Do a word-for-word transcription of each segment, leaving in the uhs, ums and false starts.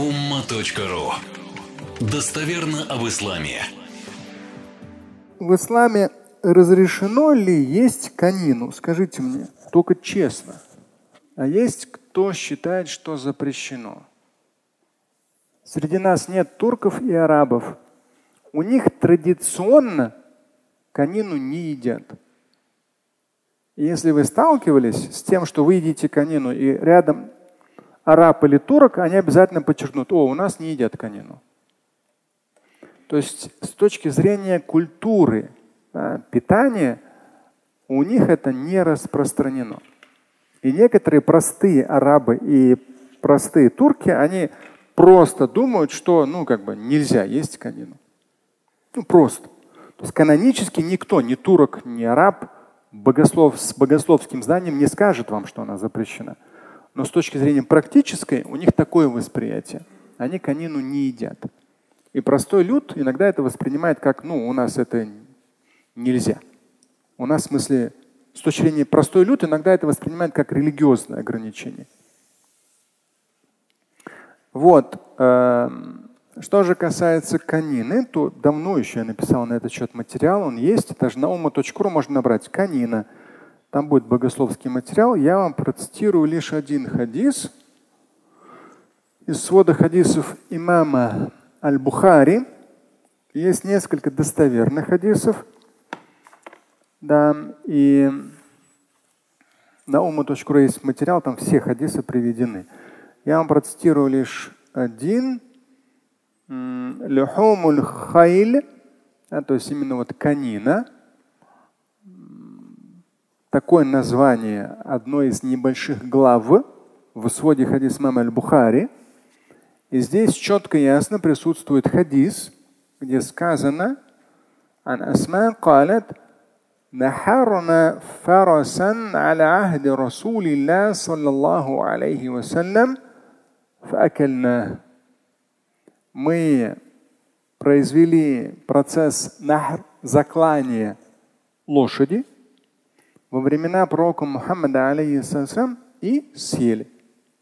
умма точка ру. Достоверно об исламе. В исламе разрешено ли есть конину? Скажите мне, только честно. А есть кто считает, что запрещено? Среди нас нет турков и арабов. У них традиционно конину не едят. И если вы сталкивались с тем, что вы едите конину, и рядом араб или турок, они обязательно подчеркнут: о, у нас не едят конину. То есть с точки зрения культуры, да, питания, у них это не распространено. И некоторые простые арабы и простые турки, они просто думают, что ну как бы нельзя есть конину. Ну просто. То есть канонически никто, ни турок, ни араб, богослов с богословским знанием не скажет вам, что она запрещена. Но с точки зрения практической у них такое восприятие. Они конину не едят. И простой люд иногда это воспринимает как, ну, у нас это нельзя. У нас, в смысле, с точки зрения простой люд иногда это воспринимает как религиозное ограничение. Вот. Что же касается конины, то давно еще я написал на этот счет материал, он есть, даже на умма точка ру можно набрать конина. Там будет богословский материал. Я вам процитирую лишь один хадис из свода хадисов имама Аль-Бухари. Есть несколько достоверных хадисов. Да, и на умма точка ру есть материал, там все хадисы приведены. Я вам процитирую лишь один. Люхумуль хайль, то есть именно вот конина. Такое название одной из небольших глав в своде хадис имама Аль-Бухари. И здесь четко и ясно присутствует хадис, где сказано: «Ан Асма قالت نحرنا فرسا على عهد رسول الله صلى الله عليه وسلم فأكلناه». Мы произвели процесс нахр, заклания лошади во времена пророка Мухаммада алейхиссалям и съели.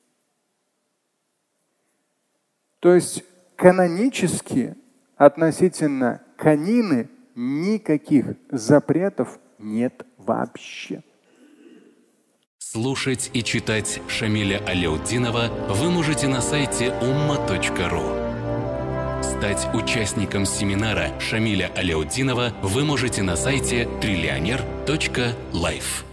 То есть канонически относительно конины никаких запретов нет вообще. Слушать и читать Шамиля Аляутдинова вы можете на сайте умма точка ру. Стать участником семинара Шамиля Аляутдинова вы можете на сайте триллионер точка лайф.